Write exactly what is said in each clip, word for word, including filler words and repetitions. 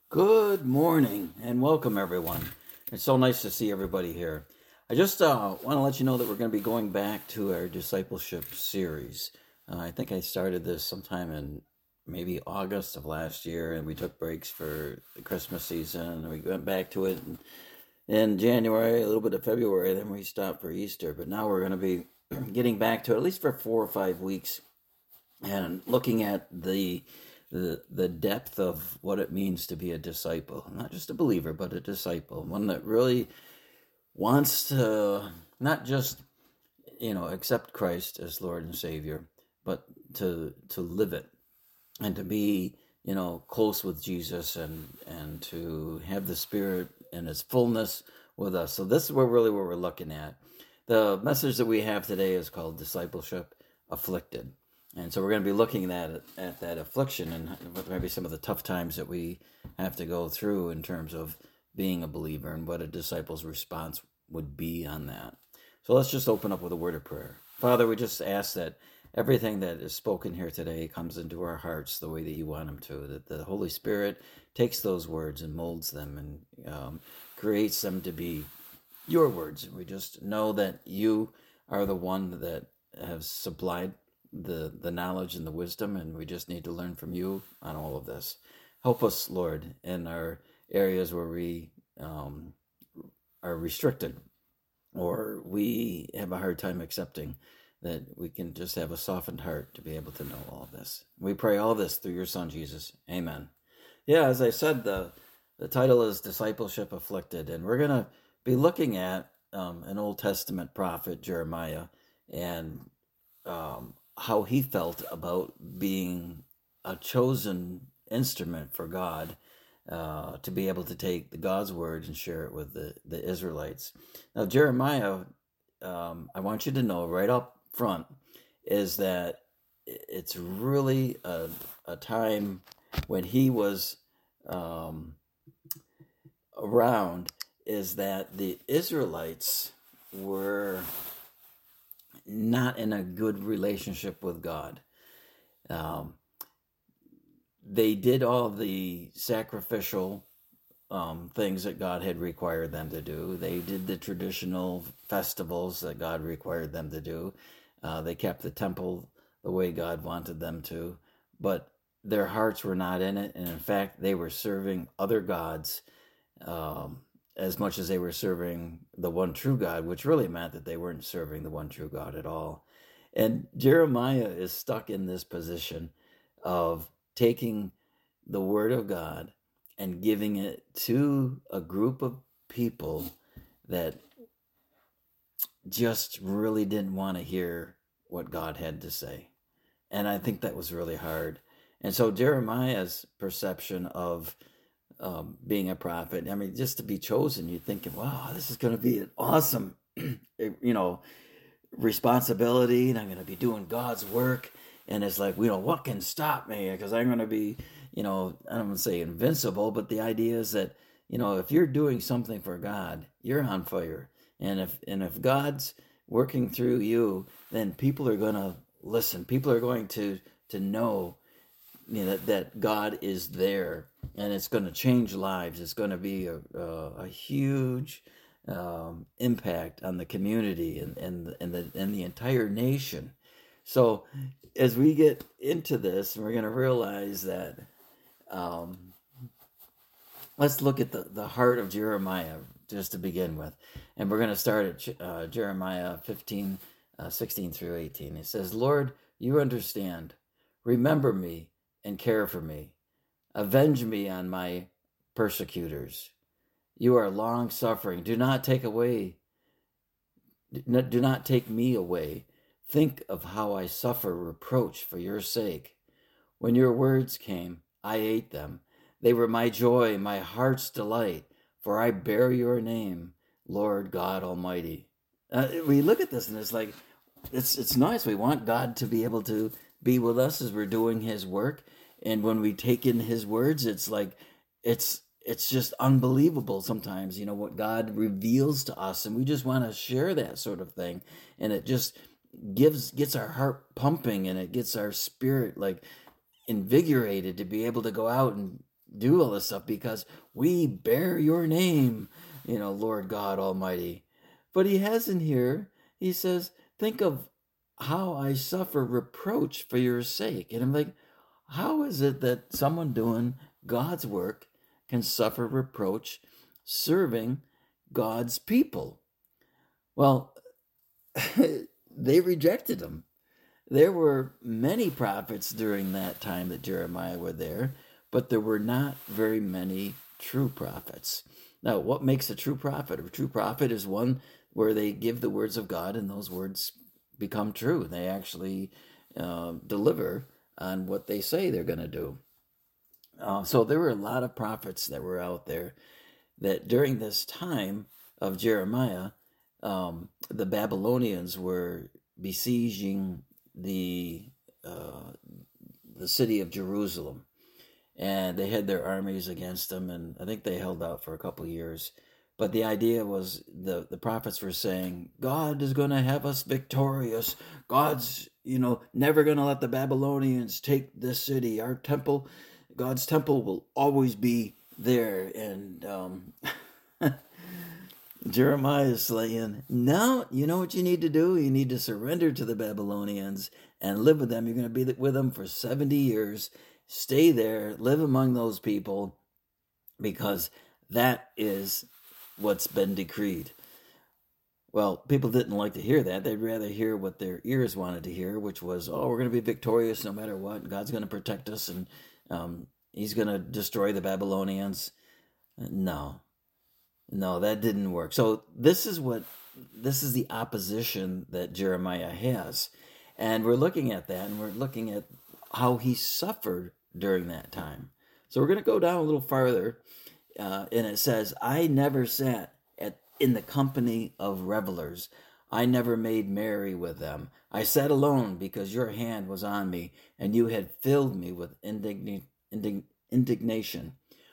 Good morning and welcome, everyone. It's so nice to see everybody here. I just uh, want to let you know that we're going to be going back to our discipleship series. Uh, I think I started this sometime in maybe August of last year, and we took breaks for the Christmas season, and we went back to it in, in January, a little bit of February, then we stopped for Easter. But now we're going to be getting back to it at least for four or five weeks and looking at the the the depth of what it means to be a disciple, not just a believer, but a disciple, one that really wants to not just you know accept Christ as Lord and Savior, but to to live it and to be you know close with Jesus and and to have the Spirit in its fullness with us. So this is where really what we're looking at. The message that we have today is called Discipleship Afflicted. And so we're going to be looking at at that affliction and maybe some of the tough times that we have to go through in terms of being a believer and what a disciple's response would be on that. So let's just open up with a word of prayer. Father, we just ask that everything that is spoken here today comes into our hearts the way that you want them to, that the Holy Spirit takes those words and molds them and um, creates them to be your words. We just know that you are the one that has supplied the the knowledge and the wisdom, and we just need to learn from you on all of this. Help us, Lord, in our areas where we um, are restricted or we have a hard time accepting, that we can just have a softened heart to be able to know all of this. We pray all this through your Son, Jesus. Amen. Yeah, as I said, the, the title is Discipleship Afflicted, and we're going to be looking at um, an Old Testament prophet, Jeremiah, and um, how he felt about being a chosen instrument for God uh, to be able to take the God's word and share it with the, the Israelites. Now, Jeremiah, um, I want you to know right up front, is that it's really a, a time when he was um, around, is that the Israelites were not in a good relationship with God. Um, they did all the sacrificial um, things that God had required them to do. They did the traditional festivals that God required them to do. Uh, they kept the temple the way God wanted them to, but their hearts were not in it. And in fact, they were serving other gods um, as much as they were serving the one true God, which really meant that they weren't serving the one true God at all. And Jeremiah is stuck in this position of taking the word of God and giving it to a group of people that just really didn't want to hear what God had to say. And I think that was really hard. And so Jeremiah's perception of Um, being a prophet. I mean, just to be chosen, you're thinking, wow, this is going to be an awesome, you know, responsibility, and I'm going to be doing God's work. And it's like, you know, what can stop me? Because I'm going to be, you know, I don't want to say invincible, but the idea is that, you know, if you're doing something for God, you're on fire. And if and if God's working through you, then people are going to listen. People are going to to know, you know, that, that God is there, and it's going to change lives. It's going to be a, a, a huge um, impact on the community and, and, and, the, and the entire nation. So as we get into this, we're going to realize that, um, let's look at the, the heart of Jeremiah just to begin with. And we're going to start at uh, Jeremiah fifteen, uh, sixteen through eighteen. It says, Lord, you understand. Remember me and care for me. Avenge me on my persecutors. You are long-suffering. Do not take away, do not take me away. Think of how I suffer reproach for your sake. When your words came, I ate them. They were my joy, my heart's delight, for I bear your name, Lord God Almighty. Uh, we look at this and it's like, it's it's nice. We want God to be able to be with us as we're doing his work. And when we take in his words, it's like, it's it's just unbelievable sometimes, you know, what God reveals to us. And we just want to share that sort of thing. And it just gives, gets our heart pumping, and it gets our spirit like invigorated to be able to go out and do all this stuff because we bear your name, you know, Lord God Almighty. But he has in here, he says, think of how I suffer reproach for your sake. And I'm like, how is it that someone doing God's work can suffer reproach serving God's people? Well, they rejected him. There were many prophets during that time that Jeremiah were there, but there were not very many true prophets. Now, what makes a true prophet? A true prophet is one where they give the words of God and those words become true. They actually uh, deliver on what they say they're going to do. Uh, so there were a lot of prophets that were out there that during this time of Jeremiah, um, the Babylonians were besieging the uh, the city of Jerusalem, and they had their armies against them, and I think they held out for a couple of years. But the idea was the, the prophets were saying, God is going to have us victorious. God's, you know, never going to let the Babylonians take this city. Our temple, God's temple will always be there. And um, Jeremiah is saying, no, you know what you need to do? You need to surrender to the Babylonians and live with them. You're going to be with them for seventy years. Stay there, live among those people, because that is what's been decreed. Well, people didn't like to hear that. They'd rather hear what their ears wanted to hear, which was, oh, we're going to be victorious no matter what. God's going to protect us, and um, he's going to destroy the Babylonians. No, no, that didn't work. So this is what, this is the opposition that Jeremiah has. And we're looking at that, and we're looking at how he suffered during that time. So we're going to go down a little farther. Uh, and it says, I never sat at in the company of revelers. I never made merry with them. I sat alone because your hand was on me, and you had filled me with indign- indign- indignation.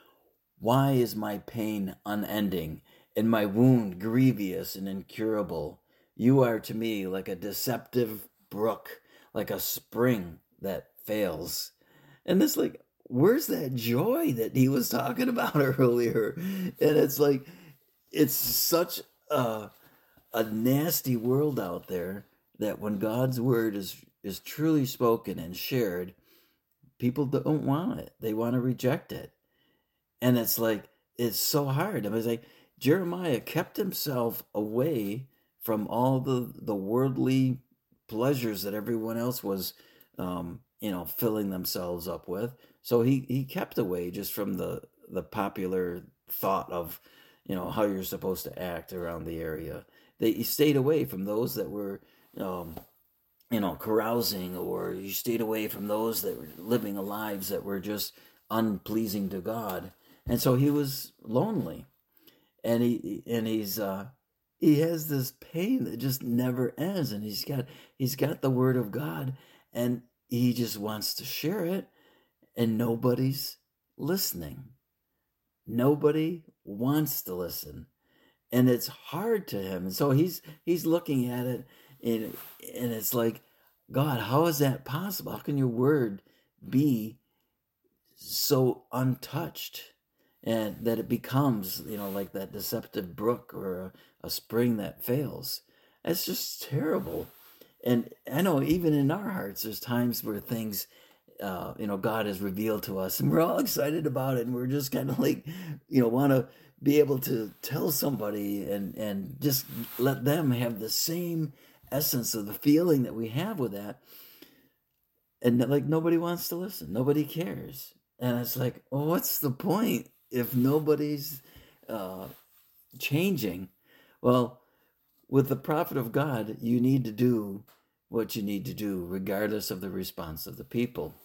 Why is my pain unending, and my wound grievous and incurable? You are to me like a deceptive brook, like a spring that fails. And this, like, where's that joy that he was talking about earlier? And it's like, it's such a, a nasty world out there that when God's word is, is truly spoken and shared, people don't want it. They want to reject it. And it's like, it's so hard. I mean, it's like Jeremiah kept himself away from all the, the worldly pleasures that everyone else was, um, you know, filling themselves up with. So he, he kept away just from the, the popular thought of, you know, how you're supposed to act around the area. They, he stayed away from those that were, um, you know, carousing, or he stayed away from those that were living lives that were just unpleasing to God. And so he was lonely, and he and he's uh, he has this pain that just never ends, and he's got he's got the word of God, and he just wants to share it, and nobody's listening. Nobody wants to listen, and it's hard to him. And so he's he's looking at it, and and it's like, God, how is that possible? How can your word be so untouched, and that it becomes, you know, like that deceptive brook or a, a spring that fails? That's just terrible. And I know even in our hearts, there's times where things, uh, you know, God has revealed to us, and we're all excited about it, and we're just kind of like, you know, want to be able to tell somebody and, and just let them have the same essence of the feeling that we have with that. And like, nobody wants to listen. Nobody cares. And it's like, well, what's the point if nobody's uh, changing? Well, with the prophet of God, you need to do what you need to do, regardless of the response of the people.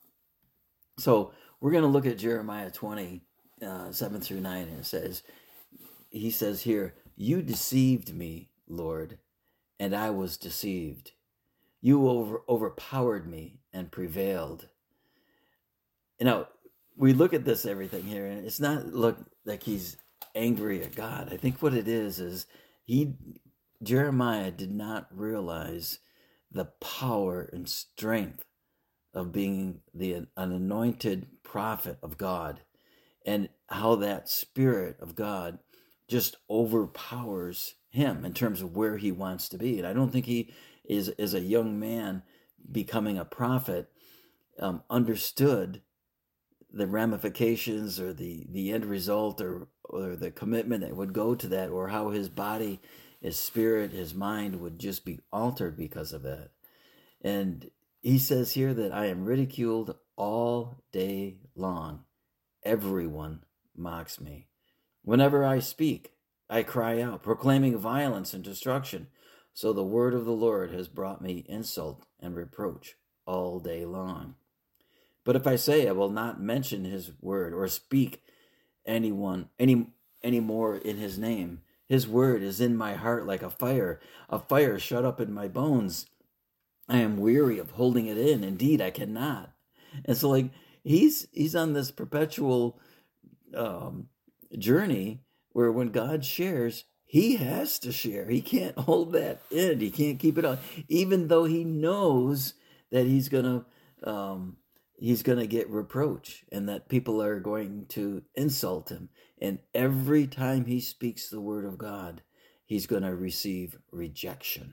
So we're going to look at Jeremiah twenty, uh, seven through nine, and it says, he says here, you deceived me, Lord, and I was deceived. You over, overpowered me and prevailed. You know, we look at this everything here, and it's not look like he's angry at God. I think what it is is he Jeremiah did not realize the power and strength of being the an anointed prophet of God. and how that Spirit of God just overpowers him in terms of where he wants to be. And I don't think he is, as a young man becoming a prophet, um, understood the ramifications or the, the end result or, or the commitment that would go to that, or how his body, his spirit, his mind would just be altered because of that. And he says here that I am ridiculed all day long. Everyone mocks me. Whenever I speak, I cry out, proclaiming violence and destruction. So the word of the Lord has brought me insult and reproach all day long. But if I say I will not mention his word or speak anyone any any more in his name, his word is in my heart like a fire, a fire shut up in my bones. I am weary of holding it in. Indeed, I cannot. And so, like, he's he's on this perpetual um, journey where when God shares, he has to share. He can't hold that in. He can't keep it on, even though he knows that he's gonna um, he's gonna get reproach and that people are going to insult him. And every time he speaks the word of God, he's gonna receive rejection.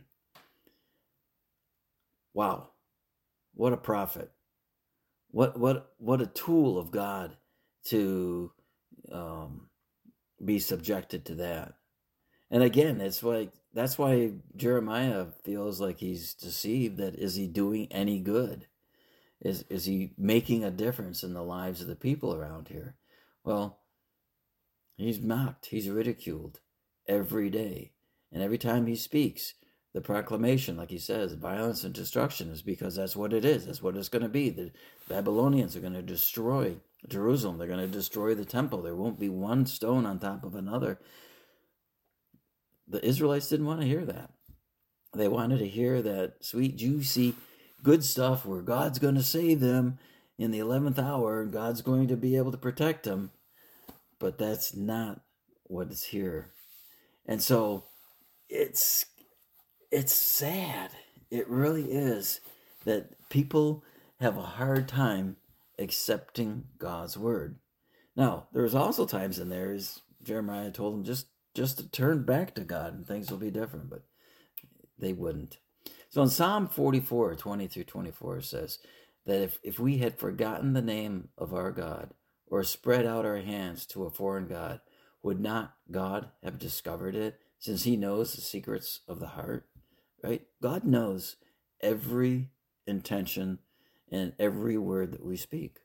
Wow, what a prophet! What what what a tool of God to um, be subjected to that. And again, it's like that's why Jeremiah feels like he's deceived. That is he doing any good? Is is he making a difference in the lives of the people around here? Well, he's mocked, he's ridiculed every day, and every time he speaks, the proclamation, like he says, violence and destruction is because that's what it is. That's what it's going to be. The Babylonians are going to destroy Jerusalem. They're going to destroy the temple. There won't be one stone on top of another. The Israelites didn't want to hear that. They wanted to hear that sweet, juicy, good stuff where God's going to save them in the eleventh hour and God's going to be able to protect them. But that's not what is here. And so it's It's sad. It really is that people have a hard time accepting God's word. Now, there's also times in there, as Jeremiah told them, just, just to turn back to God and things will be different, but they wouldn't. So in Psalm forty-four, twenty through twenty-four, it says that if, if we had forgotten the name of our God or spread out our hands to a foreign God, would not God have discovered it, since he knows the secrets of the heart? Right? God knows every intention and every word that we speak.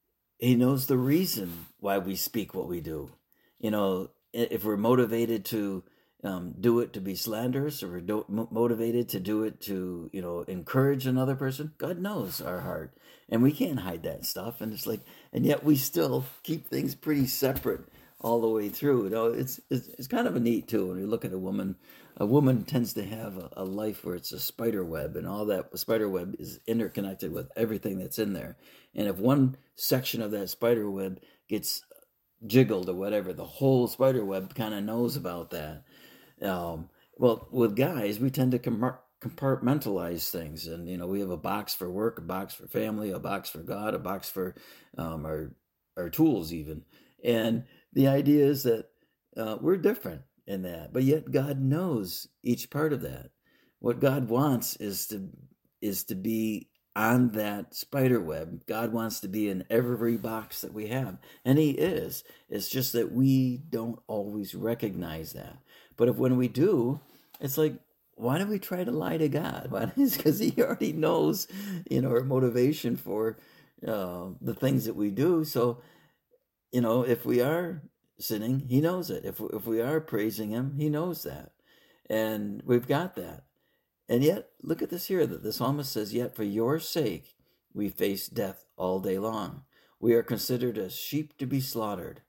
He knows the reason why we speak what we do. You know, if we're motivated to um, do it to be slanderous, or we're do- motivated to do it to, you know, encourage another person, God knows our heart. And we can't hide that stuff. And it's like, and yet we still keep things pretty separate all the way through. You know, it's, it's, it's kind of a neat too. When you look at a woman, a woman tends to have a, a life where it's a spider web, and all that spider web is interconnected with everything that's in there. And if one section of that spider web gets jiggled or whatever, the whole spider web kind of knows about that. Um, well, with guys, we tend to compartmentalize things. And, you know, we have a box for work, a box for family, a box for God, a box for um, our, our tools even. And the idea is that uh, we're different in that, but yet God knows each part of that. What God wants is to is to be on that spider web. God wants to be in every box that we have, and he is. It's just that we don't always recognize that. But if when we do, it's like, why do we try to lie to God? Why? It's because he already knows, you know, our motivation for uh, the things that we do. So, you know, if we are sinning, he knows it. If if we are praising him, he knows that. And we've got that. And yet, look at this here, that the psalmist says, yet for your sake, we face death all day long. We are considered as sheep to be slaughtered.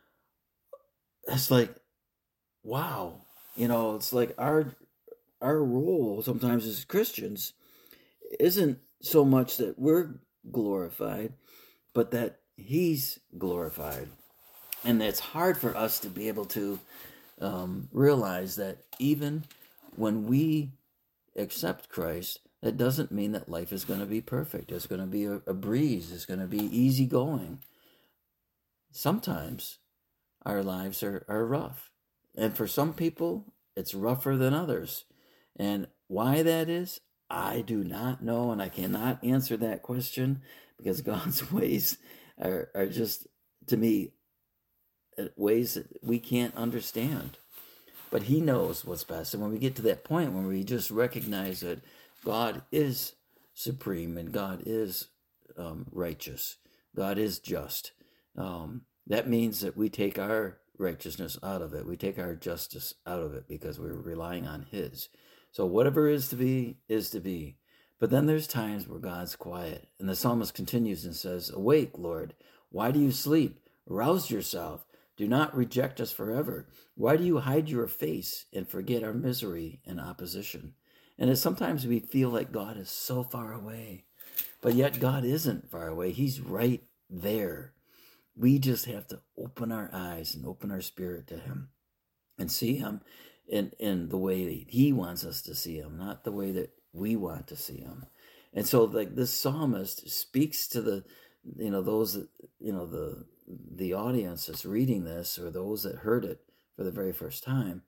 That's like, wow. You know, it's like our, our role sometimes as Christians isn't so much that we're glorified, but that he's glorified. And it's hard for us to be able to um, realize that even when we accept Christ, that doesn't mean that life is going to be perfect. It's going to be a, a breeze. It's going to be easygoing. sometimes our lives are, are rough. And for some people, it's rougher than others. And why that is, I do not know, and I cannot answer that question, because God's ways are, are just, to me, ways that we can't understand. But he knows what's best. And when we get to that point when we just recognize that God is supreme and God is um, righteous, God is just, um, that means that we take our righteousness out of it. We take our justice out of it because we're relying on his. So whatever is to be, is to be. But then there's times where God's quiet. And the psalmist continues and says, "Awake, Lord. Why do you sleep? Rouse yourself. Do not reject us forever. Why do you hide your face and forget our misery and opposition?" And it's sometimes we feel like God is so far away. But yet God isn't far away. He's right there. We just have to open our eyes and open our spirit to him and see him in, in the way that he wants us to see him, not the way that we want to see him. And so like this psalmist speaks to the, you know, those that, you know, the, the audience that's reading this, or those that heard it for the very first time.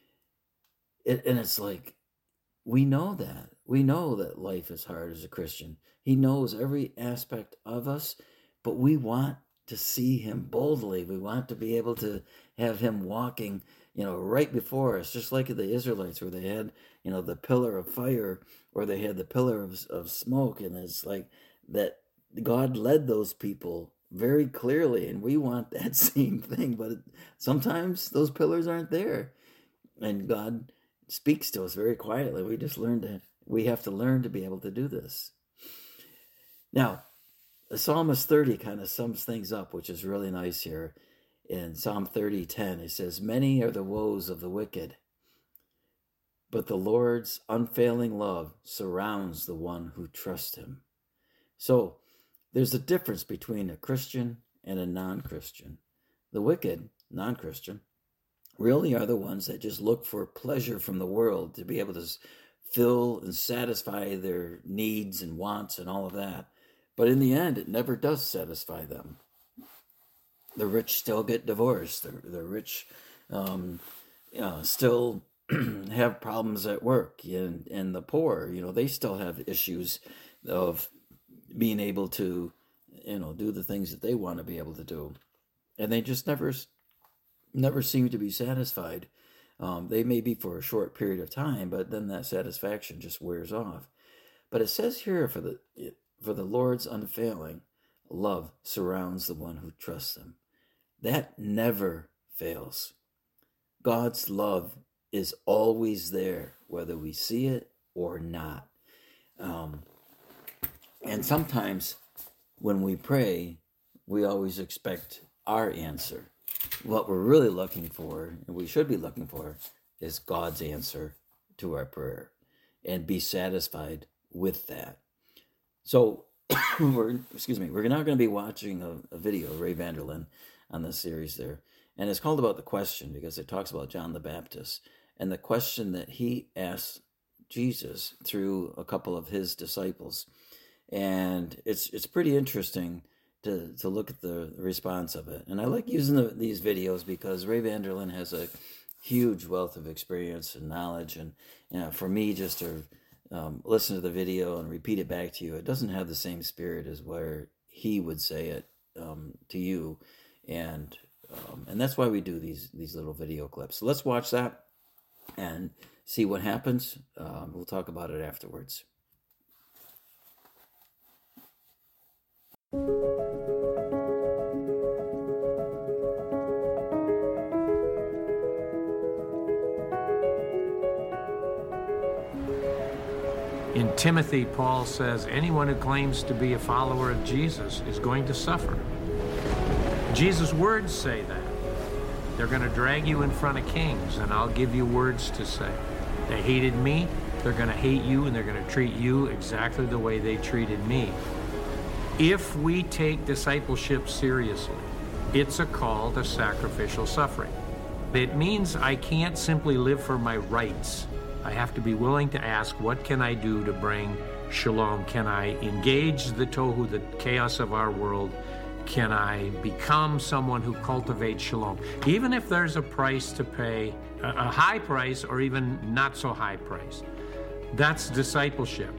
It, and it's like, we know that. We know that life is hard as a Christian. He knows every aspect of us, but we want to see him boldly. We want to be able to have him walking, you know, right before us, just like the Israelites, where they had, you know, the pillar of fire, or they had the pillar of, of smoke. And it's like that God led those people very clearly, and we want that same thing, but sometimes those pillars aren't there, and God speaks to us very quietly. We just learn to, we have to learn to be able to do this. Now, Psalmist thirty kind of sums things up, which is really nice here. In Psalm thirty ten, it says, "Many are the woes of the wicked, but the Lord's unfailing love surrounds the one who trusts him." So there's a difference between a Christian and a non-Christian. The wicked, non-Christian, really are the ones that just look for pleasure from the world to be able to fill and satisfy their needs and wants and all of that. But in the end, it never does satisfy them. The rich still get divorced. The, the rich um, you know, still have problems at work. And, and the poor, you know, they still have issues of being able to, you know, do the things that they want to be able to do. And they just never, never seem to be satisfied. Um, they may be for a short period of time, but then that satisfaction just wears off. But it says here, for the for the Lord's unfailing love surrounds the one who trusts him. That never fails. God's love is always there, whether we see it or not. Um, and sometimes when we pray, we always expect our answer. What we're really looking for, and we should be looking for, is God's answer to our prayer, and be satisfied with that. So, we're, excuse me, we're now going to be watching a, a video of Ray Vander Laan on this series there. And it's called About the Question, because it talks about John the Baptist and the question that he asked Jesus through a couple of his disciples. And it's it's pretty interesting to, to look at the response of it. And I like using the, these videos because Ray Vander Laan has a huge wealth of experience and knowledge. And you know, for me, just to um, listen to the video and repeat it back to you, it doesn't have the same spirit as where he would say it um, to you. And um, and that's why we do these these little video clips. So let's watch that and see what happens. Um, we'll talk about it afterwards. In Timothy, Paul says, anyone who claims to be a follower of Jesus is going to suffer. Jesus' words say that. They're going to drag you in front of kings, and I'll give you words to say. They hated me, they're going to hate you, and they're going to treat you exactly the way they treated me. If we take discipleship seriously, it's a call to sacrificial suffering. It means I can't simply live for my rights. I have to be willing to ask, what can I do to bring shalom? Can I engage the tohu, the chaos of our world? can I become someone who cultivates shalom? Even if there's a price to pay, a high price or even not so high price. That's discipleship.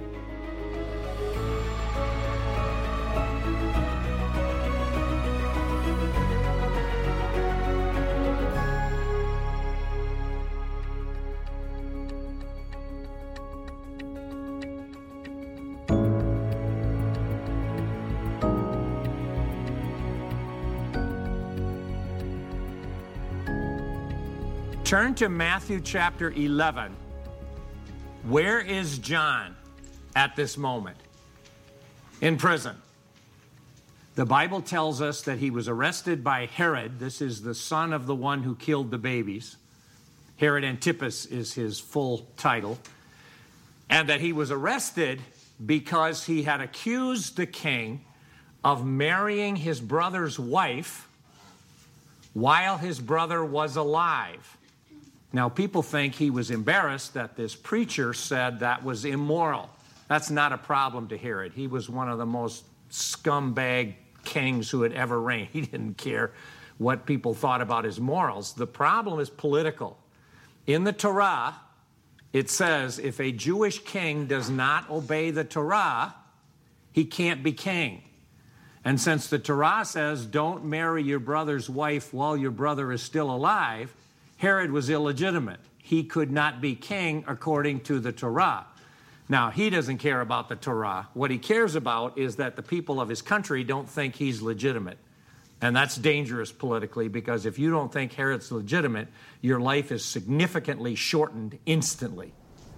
Turn to Matthew chapter eleven. Where is John at this moment? In prison. The Bible tells us that he was arrested by Herod. This is the son of the one who killed the babies. Herod Antipas is his full title. And that he was arrested because he had accused the king of marrying his brother's wife while his brother was alive. Now, people think he was embarrassed that this preacher said that was immoral. That's not a problem to Herod. He was one of the most scumbag kings who had ever reigned. He didn't care what people thought about his morals. The problem is political. In the Torah, it says if a Jewish king does not obey the Torah, he can't be king. And since the Torah says don't marry your brother's wife while your brother is still alive, Herod was illegitimate. He could not be king according to the Torah. Now, he doesn't care about the Torah. What he cares about is that the people of his country don't think he's legitimate. And that's dangerous politically, because if you don't think Herod's legitimate, your life is significantly shortened instantly.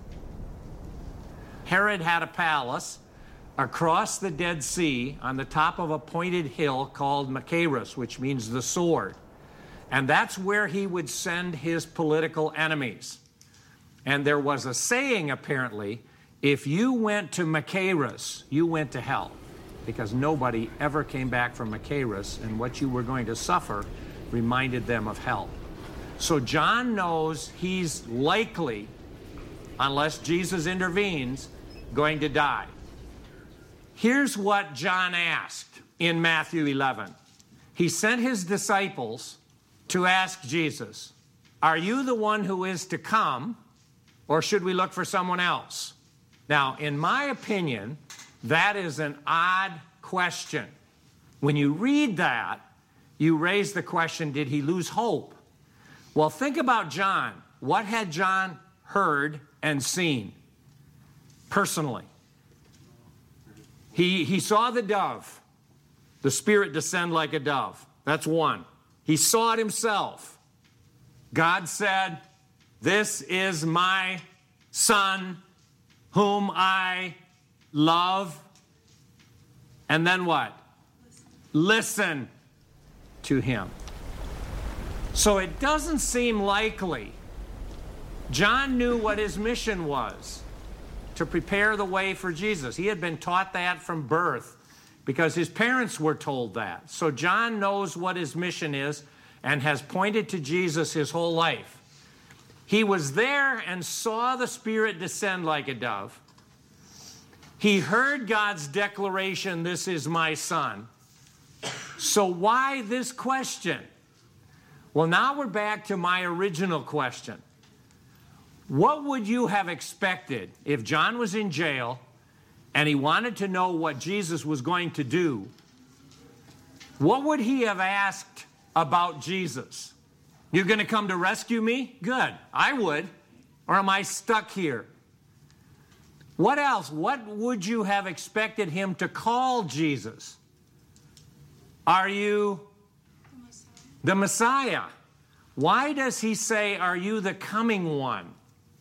Herod had a palace across the Dead Sea on the top of a pointed hill called Machaerus, which means the sword. And that's where he would send his political enemies. And there was a saying, apparently, if you went to Machaerus, you went to hell, because nobody ever came back from Machaerus, and what you were going to suffer reminded them of hell. So John knows he's likely, unless Jesus intervenes, going to die. Here's what John asked in Matthew eleven. He sent his disciples to ask Jesus, are you the one who is to come, or should we look for someone else? Now, in my opinion, that is an odd question. When you read that, you raise the question, did he lose hope? Well, think about John. What had John heard and seen personally? He, he saw the dove, the Spirit descend like a dove. That's one. He saw it himself. God said, this is my Son whom I love. And then what? Listen to him. So it doesn't seem likely. John knew what his mission was, to prepare the way for Jesus. He had been taught that from birth, because his parents were told that. So John knows what his mission is and has pointed to Jesus his whole life. He was there and saw the Spirit descend like a dove. He heard God's declaration, this is my Son. So why this question? Well, now we're back to my original question. What would you have expected if John was in jail and he wanted to know what Jesus was going to do? What would he have asked about Jesus? You're going to come to rescue me? Good. I would. Or am I stuck here? What else? What would you have expected him to call Jesus? Are you the Messiah? Why does he say, are you the coming one?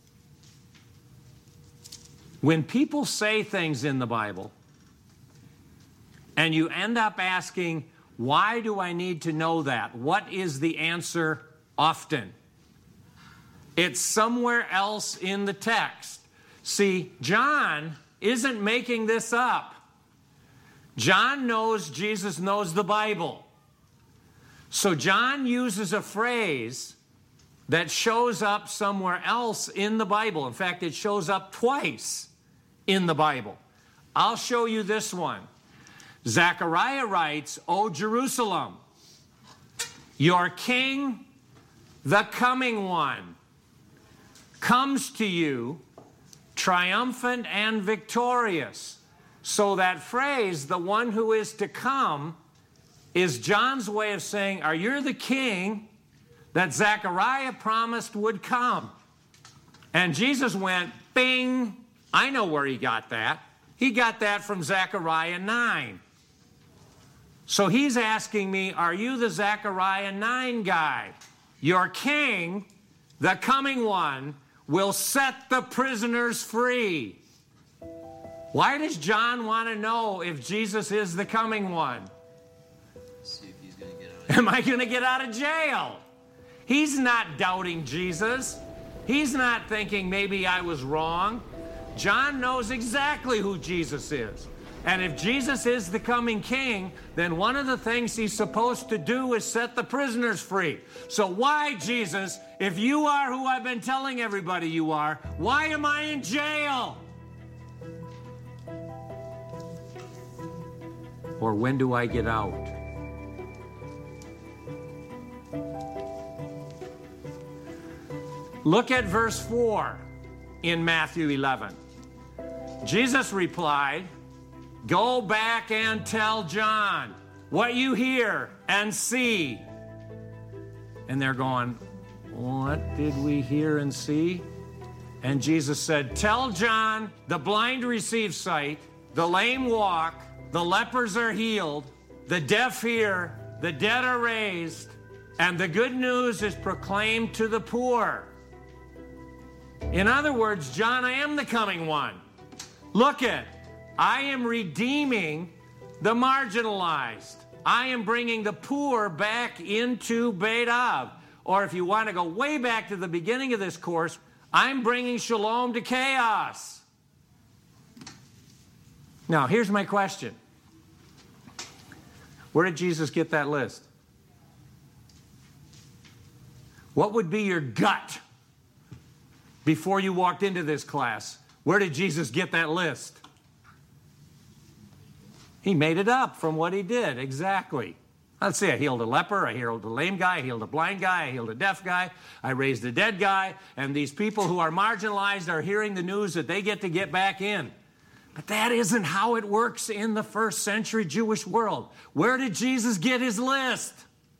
When people say things in the Bible, and you end up asking, why do I need to know that? What is the answer often? It's somewhere else in the text. See, John isn't making this up. John knows Jesus knows the Bible. So John uses a phrase that shows up somewhere else in the Bible. In fact, it shows up twice in the Bible. I'll show you this one. Zechariah writes, O Jerusalem, your king, the coming one, comes to you triumphant and victorious. So that phrase, the one who is to come, is John's way of saying, are you the king that Zechariah promised would come? And Jesus went, bing, I know where he got that. He got that from Zechariah nine. So he's asking me, are you the Zechariah nine guy? Your king, the coming one, will set the prisoners free. Why does John want to know if Jesus is the coming one? See if he's going to get out of Am I going to get out of jail? He's not doubting Jesus. He's not thinking maybe I was wrong. John knows exactly who Jesus is. And if Jesus is the coming king, then one of the things he's supposed to do is set the prisoners free. So why, Jesus, if you are who I've been telling everybody you are, why am I in jail? Or when do I get out? Look at verse four in Matthew eleven. Jesus replied, go back and tell John what you hear and see. And they're going, what did we hear and see? And Jesus said, tell John, the blind receive sight, the lame walk, the lepers are healed, the deaf hear, the dead are raised, and the good news is proclaimed to the poor. In other words, John, I am the coming one. Look at, I am redeeming the marginalized. I am bringing the poor back into Beit Av. Or if you want to go way back to the beginning of this course, I'm bringing shalom to chaos. Now, here's my question. Where did Jesus get that list? What would be your gut before you walked into this class? Where did Jesus get that list? He made it up from what he did, exactly. Let's see, I healed a leper, I healed a lame guy, I healed a blind guy, I healed a deaf guy, I raised a dead guy, and these people who are marginalized are hearing the news that they get to get back in. But that isn't how it works in the first century Jewish world. Where did Jesus get his list?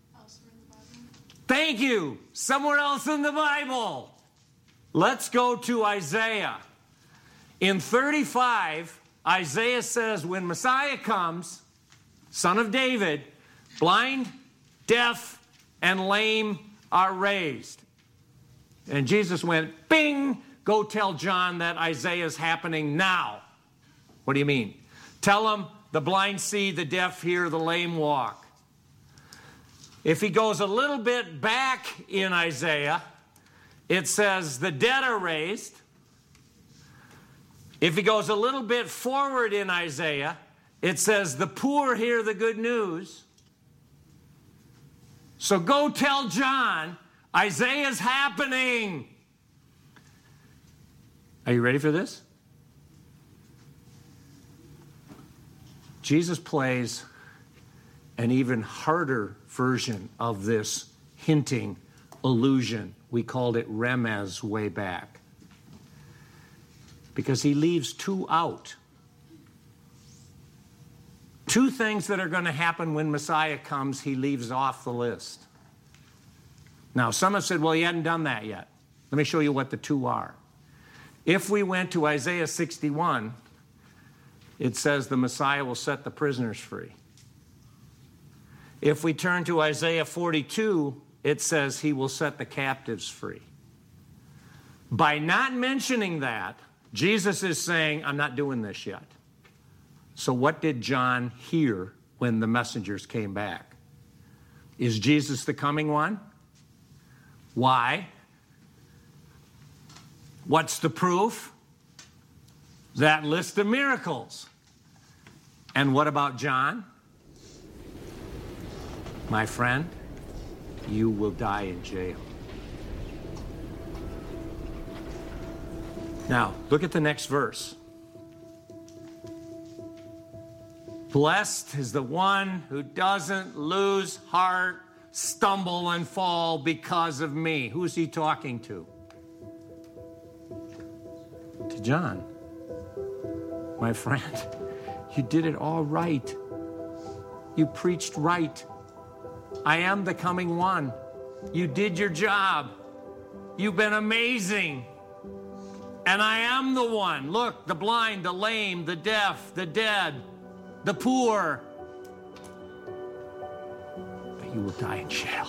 Thank you. Somewhere else in the Bible. Let's go to Isaiah. In thirty-five, Isaiah says, when Messiah comes, son of David, blind, deaf, and lame are raised. And Jesus went, bing, go tell John that Isaiah is happening now. What do you mean? Tell him the blind see, the deaf hear, the lame walk. If he goes a little bit back in Isaiah, it says the dead are raised. If he goes a little bit forward in Isaiah, it says the poor hear the good news. So go tell John, Isaiah's happening. Are you ready for this? Jesus plays an even harder version of this hinting illusion. We called it remez way back. Because he leaves two out. Two things that are going to happen when Messiah comes, he leaves off the list. Now, some have said, well, he hadn't done that yet. Let me show you what the two are. If we went to Isaiah sixty-one, it says the Messiah will set the prisoners free. If we turn to Isaiah forty-two, it says he will set the captives free. By not mentioning that, Jesus is saying, I'm not doing this yet. So what did John hear when the messengers came back? Is Jesus the coming one? Why? What's the proof? That list of miracles. And what about John? My friend, you will die in jail. Now, look at the next verse. Blessed is the one who doesn't lose heart, stumble, and fall because of me. Who's he talking to? To John. My friend, you did it all right. You preached right. I am the coming one. You did your job. You've been amazing. And I am the one. Look, the blind, the lame, the deaf, the dead, the poor. But you will die in jail.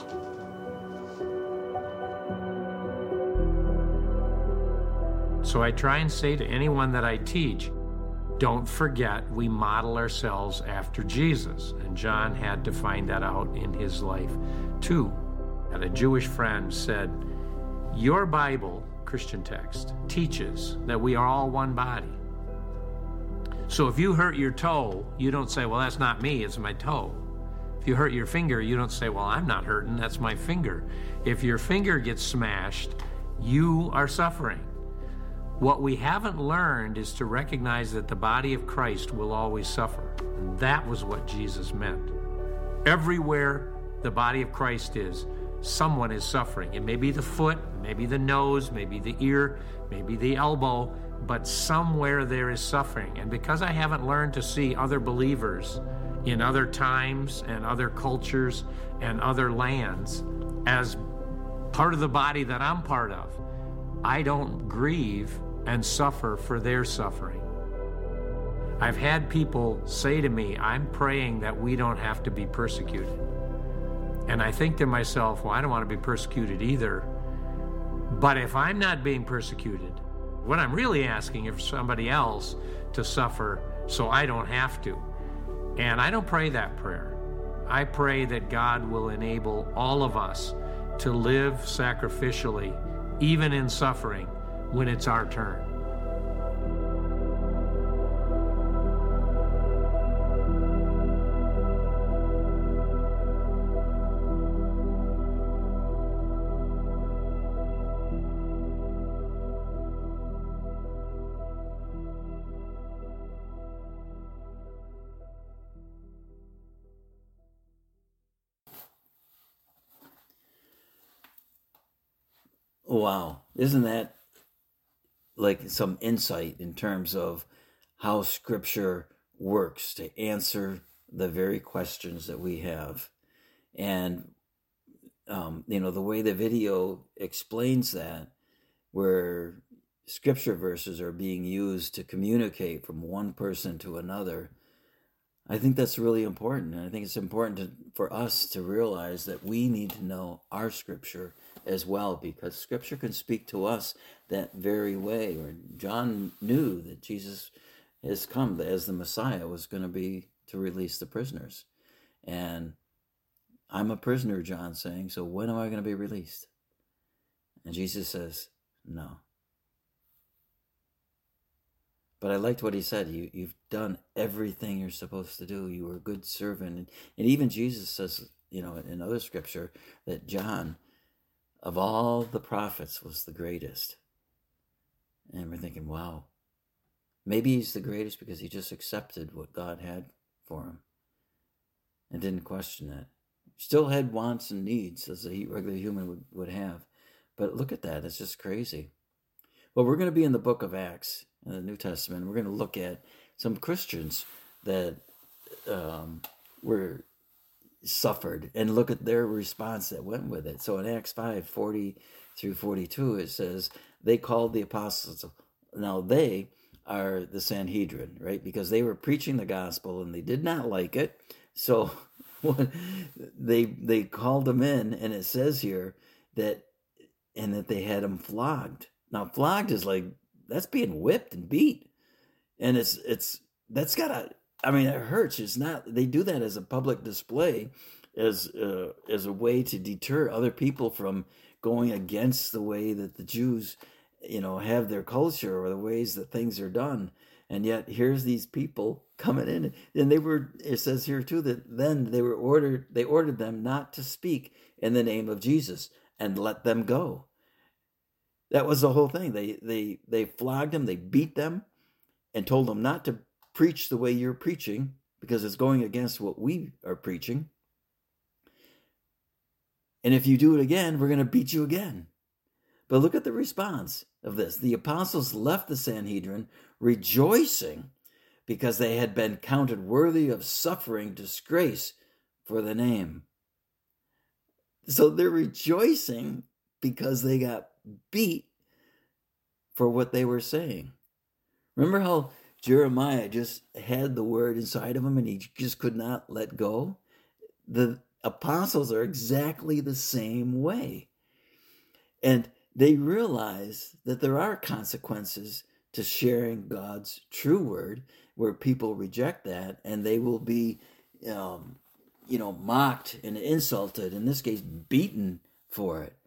So I try and say to anyone that I teach, don't forget we model ourselves after Jesus. And John had to find that out in his life too. And a Jewish friend said, your Bible, Christian text, teaches that we are all one body. So if you hurt your toe, you don't say, well, that's not me, it's my toe. If you hurt your finger, you don't say, well, I'm not hurting, that's my finger. If your finger gets smashed, you are suffering. What we haven't learned is to recognize that the body of Christ will always suffer. And that was what Jesus meant. Everywhere the body of Christ is, someone is suffering. It may be the foot, maybe the nose, maybe the ear, maybe the elbow, but somewhere there is suffering. And because I haven't learned to see other believers in other times and other cultures and other lands as part of the body that I'm part of, I don't grieve and suffer for their suffering. I've had people say to me, I'm praying that we don't have to be persecuted. And I think to myself, well, I don't want to be persecuted either. But if I'm not being persecuted, what I'm really asking is for somebody else to suffer so I don't have to. And I don't pray that prayer. I pray that God will enable all of us to live sacrificially, even in suffering, when it's our turn. Wow. Isn't that like some insight in terms of how Scripture works to answer the very questions that we have? And, um, you know, the way the video explains that, where Scripture verses are being used to communicate from one person to another, I think that's really important. And I think it's important to, for us to realize that we need to know our Scripture as well, because Scripture can speak to us that very way. Or John knew that Jesus has come as the Messiah was going to be to release the prisoners. And I'm a prisoner, John's saying, so when am I going to be released? And Jesus says, no. But I liked what he said. You, you've done everything you're supposed to do. You were a good servant. And, and even Jesus says, you know, in other Scripture, that John, of all the prophets, was the greatest. And we're thinking, wow, maybe he's the greatest because he just accepted what God had for him and didn't question it. Still had wants and needs as a regular human would, would have. But look at that. It's just crazy. Well, we're going to be in the book of Acts in the New Testament. We're going to look at some Christians that um, were suffered and look at their response that went with it. So in Acts five, forty through forty-two, it says, they called the apostles. Now they are the Sanhedrin, right? Because they were preaching the gospel and they did not like it. So they they called them in, and it says here that, and that they had them flogged. Now flogged is like, that's being whipped and beat. And it's, it's, that's gotta, I mean, it hurts. It's not, they do that as a public display, as uh, as a way to deter other people from going against the way that the Jews, you know, have their culture or the ways that things are done. And yet here's these people coming in, and they were, it says here too, that then they were ordered, they ordered them not to speak in the name of Jesus and let them go. That was the whole thing. They, they, they flogged them, they beat them and told them not to preach the way you're preaching because it's going against what we are preaching. And if you do it again, we're going to beat you again. But look at the response of this. The apostles left the Sanhedrin rejoicing because they had been counted worthy of suffering disgrace for the name. So they're rejoicing because they got beat for what they were saying. Remember how Jeremiah just had the word inside of him and he just could not let go? The apostles are exactly the same way. And they realize that there are consequences to sharing God's true word, where people reject that and they will be, um, you know, mocked and insulted, in this case, beaten for it.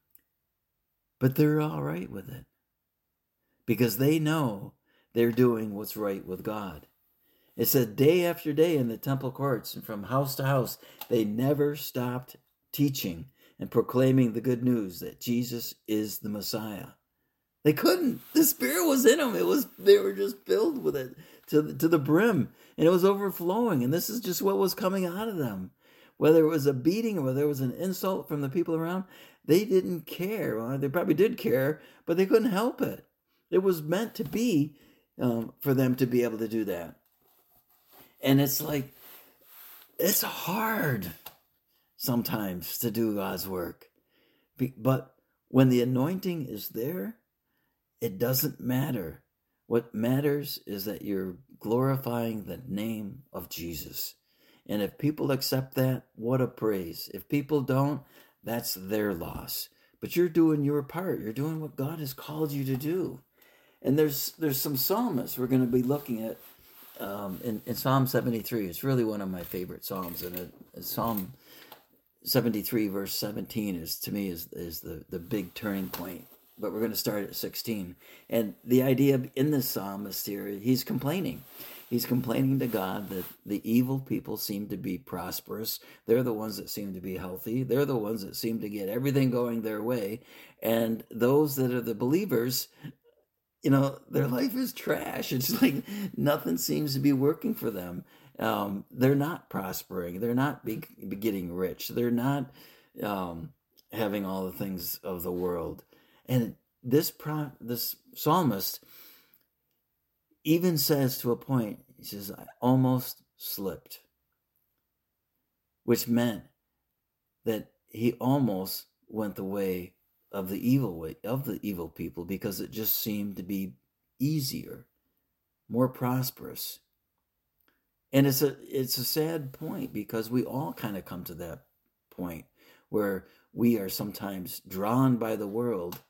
But they're all right with it because they know they're doing what's right with God. It said day after day in the temple courts and from house to house, they never stopped teaching and proclaiming the good news that Jesus is the Messiah. They couldn't. The Spirit was in them. It was, they were just filled with it to the, to the brim, and it was overflowing. And this is just what was coming out of them. Whether it was a beating or whether it was an insult from the people around, they didn't care. Well, they probably did care, but they couldn't help it. It was meant to be um, for them to be able to do that. And it's like, it's hard sometimes to do God's work. But when the anointing is there, it doesn't matter. What matters is that you're glorifying the name of Jesus. And if people accept that, what a praise. If people don't, that's their loss. But you're doing your part. You're doing what God has called you to do. And there's there's some psalmists we're going to be looking at um, in, in Psalm seventy-three. It's really one of my favorite psalms. And it, Psalm seventy-three, verse seventeen, is to me is, is the, the big turning point. But we're going to start at sixteen. And the idea in this psalmist here, he's complaining. He's complaining to God that the evil people seem to be prosperous. They're the ones that seem to be healthy. They're the ones that seem to get everything going their way. And those that are the believers, you know, their life is trash. It's like nothing seems to be working for them. Um, they're not prospering. They're not be, be getting rich. They're not um, having all the things of the world. And this pro, this psalmist even says to a point, he says, I almost slipped. Which meant that he almost went the way of the evil way of the evil people, because it just seemed to be easier, more prosperous. And it's a it's a sad point, because we all kind of come to that point where we are sometimes drawn by the world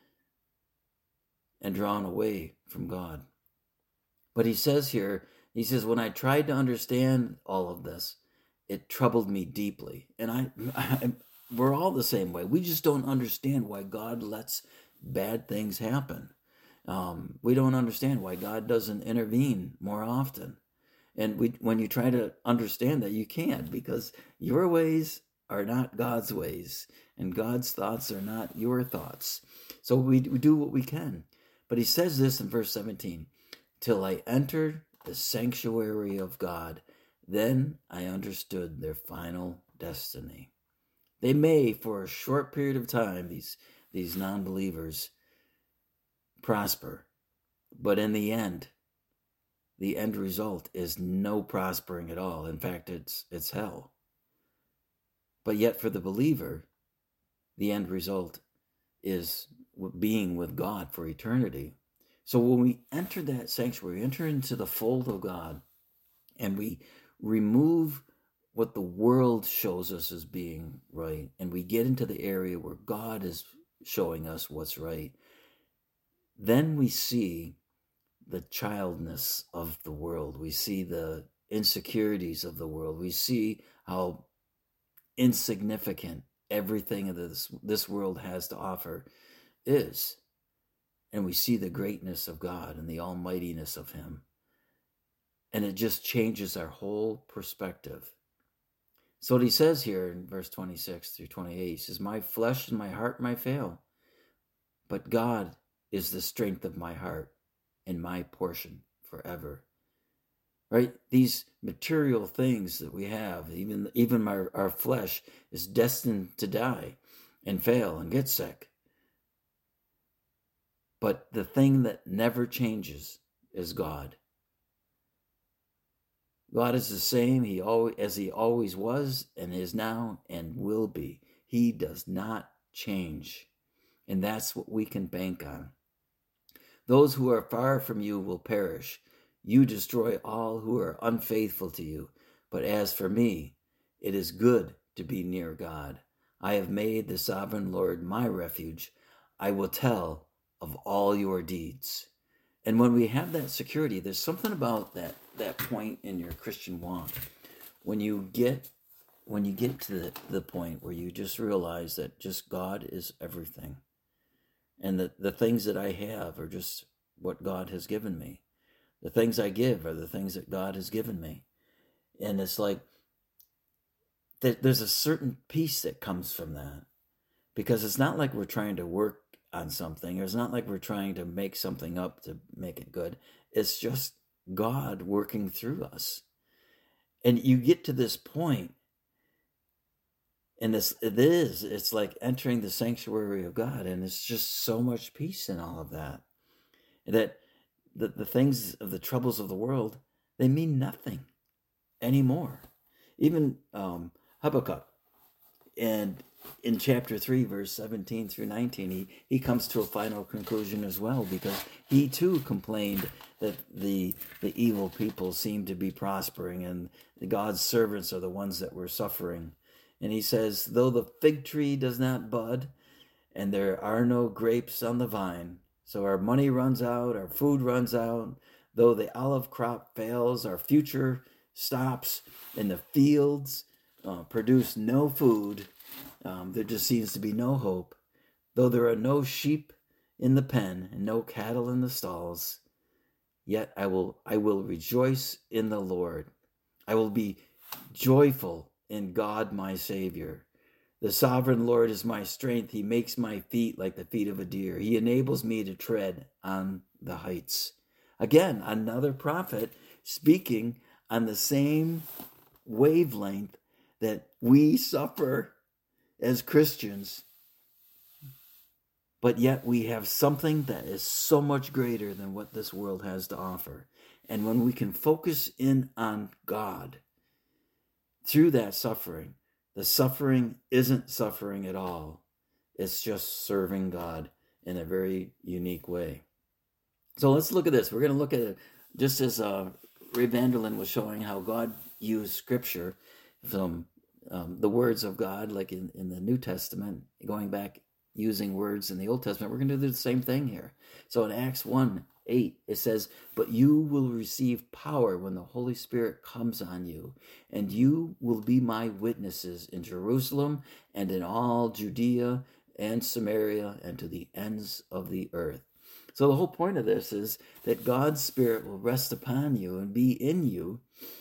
and drawn away from God. But he says here, he says, when I tried to understand all of this, it troubled me deeply. And I, I we're all the same way. We just don't understand why God lets bad things happen. Um, we don't understand why God doesn't intervene more often. And we, when you try to understand that, you can't, because your ways are not God's ways, and God's thoughts are not your thoughts. So we, we do what we can. But he says this in verse seventeen, till I entered the sanctuary of God, then I understood their final destiny. They may, for a short period of time, these, these non-believers, prosper. But in the end, the end result is no prospering at all. In fact, it's it's hell. But yet for the believer, the end result is being with God for eternity. So when we enter that sanctuary, enter into the fold of God, and we remove what the world shows us as being right, and we get into the area where God is showing us what's right, then we see the childness of the world. We see the insecurities of the world. We see how insignificant everything that this, this world has to offer is. And we see the greatness of God and the almightiness of him. And it just changes our whole perspective. So what he says here in verse twenty-six through twenty-eight, he says, my flesh and my heart may fail, but God is the strength of my heart and my portion forever. right? These material things that we have, even even our, our flesh is destined to die and fail and get sick. But the thing that never changes is God. God is the same he always, as he always was and is now and will be. He does not change. And that's what we can bank on. Those who are far from you will perish. You destroy all who are unfaithful to you. But as for me, it is good to be near God. I have made the sovereign Lord my refuge. I will tell of all your deeds. And when we have that security, there's something about that, that point in your Christian walk. When you get when you get to the, the point where you just realize that just God is everything. And that the things that I have are just what God has given me. The things I give are the things that God has given me. And it's like, there's a certain peace that comes from that. Because it's not like we're trying to work on something. It's not like we're trying to make something up to make it good. It's just God working through us. And you get to this point, and this, it is, it's like entering the sanctuary of God, and it's just so much peace in all of that. That the, the things of the troubles of the world, they mean nothing anymore. Even um, Habakkuk, and in chapter three, verse seventeen through nineteen, he, he comes to a final conclusion as well, because he too complained that the the evil people seemed to be prospering and God's servants are the ones that were suffering. And he says, though the fig tree does not bud and there are no grapes on the vine, so our money runs out, our food runs out, though the olive crop fails, our future stops, and the fields uh, produce no food, Um, there just seems to be no hope. Though there are no sheep in the pen and no cattle in the stalls, yet I will I will rejoice in the Lord. I will be joyful in God my Savior. The sovereign Lord is my strength. He makes my feet like the feet of a deer. He enables me to tread on the heights. Again, another prophet speaking on the same wavelength that we suffer as Christians, but yet we have something that is so much greater than what this world has to offer. And when we can focus in on God through that suffering, the suffering isn't suffering at all. It's just serving God in a very unique way. So let's look at this. We're going to look at it just as uh, Ray Vanderlyn was showing how God used Scripture from Um, the words of God, like in, in the New Testament, going back using words in the Old Testament, we're going to do the same thing here. So in Acts one eight, it says, but you will receive power when the Holy Spirit comes on you, and you will be my witnesses in Jerusalem and in all Judea and Samaria and to the ends of the earth. So the whole point of this is that God's Spirit will rest upon you and be in you.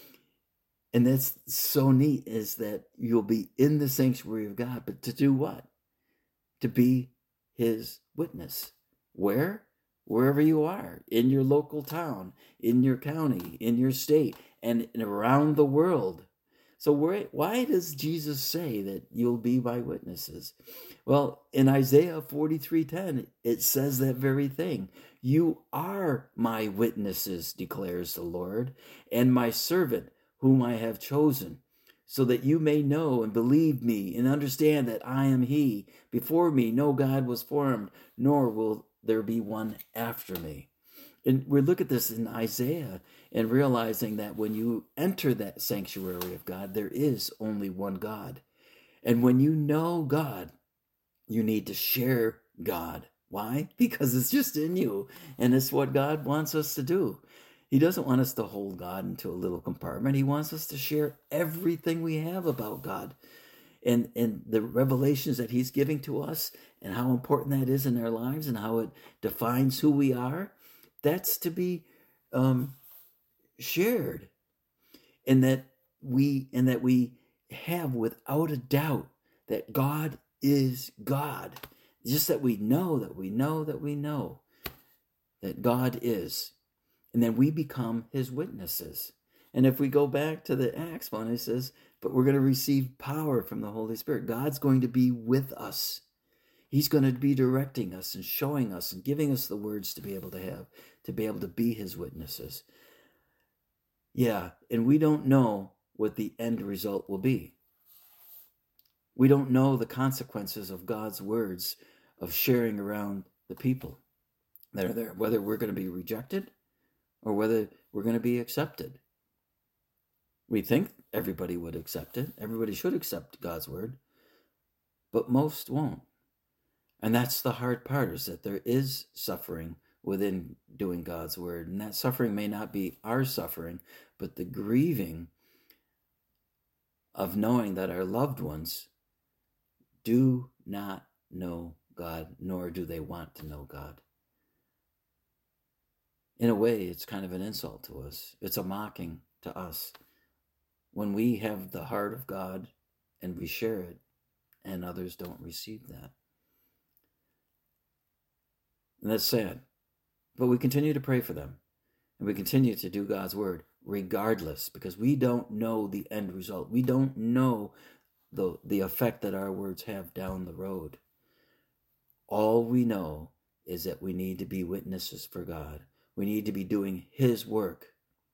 And that's so neat, is that you'll be in the sanctuary of God, but to do what? To be his witness. Where? Wherever you are, in your local town, in your county, in your state, and around the world. So where, why does Jesus say that you'll be my witnesses? Well, in Isaiah forty-three ten, it says that very thing. You are my witnesses, declares the Lord, and my servant, whom I have chosen, so that you may know and believe me and understand that I am he. Before me no God was formed, nor will there be one after me. And we look at this in Isaiah and realizing that when you enter that sanctuary of God, there is only one God. And when you know God, you need to share God. Why? Because it's just in you, and it's what God wants us to do. He doesn't want us to hold God into a little compartment. He wants us to share everything we have about God and, and the revelations that he's giving to us and how important that is in our lives and how it defines who we are. That's to be um, shared, and that we and that we have without a doubt that God is God. Just that we know that we know that we know that God is. And then we become his witnesses. And if we go back to the Acts one, it says, but we're going to receive power from the Holy Spirit. God's going to be with us. He's going to be directing us and showing us and giving us the words to be able to have, to be able to be his witnesses. Yeah, and we don't know what the end result will be. We don't know the consequences of God's words of sharing around the people that are there, whether we're going to be rejected or whether we're going to be accepted. We think everybody would accept it. Everybody should accept God's word, but most won't. And that's the hard part, is that there is suffering within doing God's word. And that suffering may not be our suffering, but the grieving of knowing that our loved ones do not know God, nor do they want to know God. In a way, it's kind of an insult to us. It's a mocking to us when we have the heart of God and we share it and others don't receive that. And that's sad. But we continue to pray for them. And we continue to do God's word regardless, because we don't know the end result. We don't know the, the effect that our words have down the road. All we know is that we need to be witnesses for God. We need to be doing his work,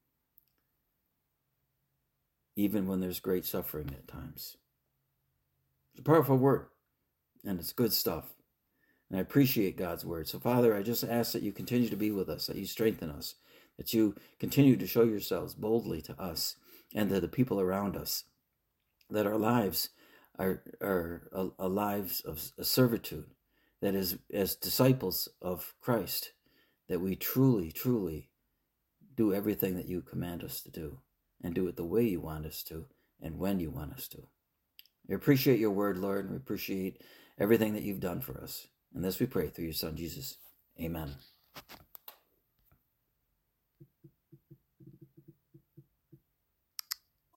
even when there's great suffering at times. It's a powerful word, and it's good stuff. And I appreciate God's word. So, Father, I just ask that you continue to be with us, that you strengthen us, that you continue to show yourselves boldly to us and to the people around us, that our lives are, are a, a lives of a servitude, that is, as disciples of Christ, that we truly, truly do everything that you command us to do, and do it the way you want us to, and when you want us to. We appreciate your word, Lord, and we appreciate everything that you've done for us. And this we pray through your Son, Jesus. Amen.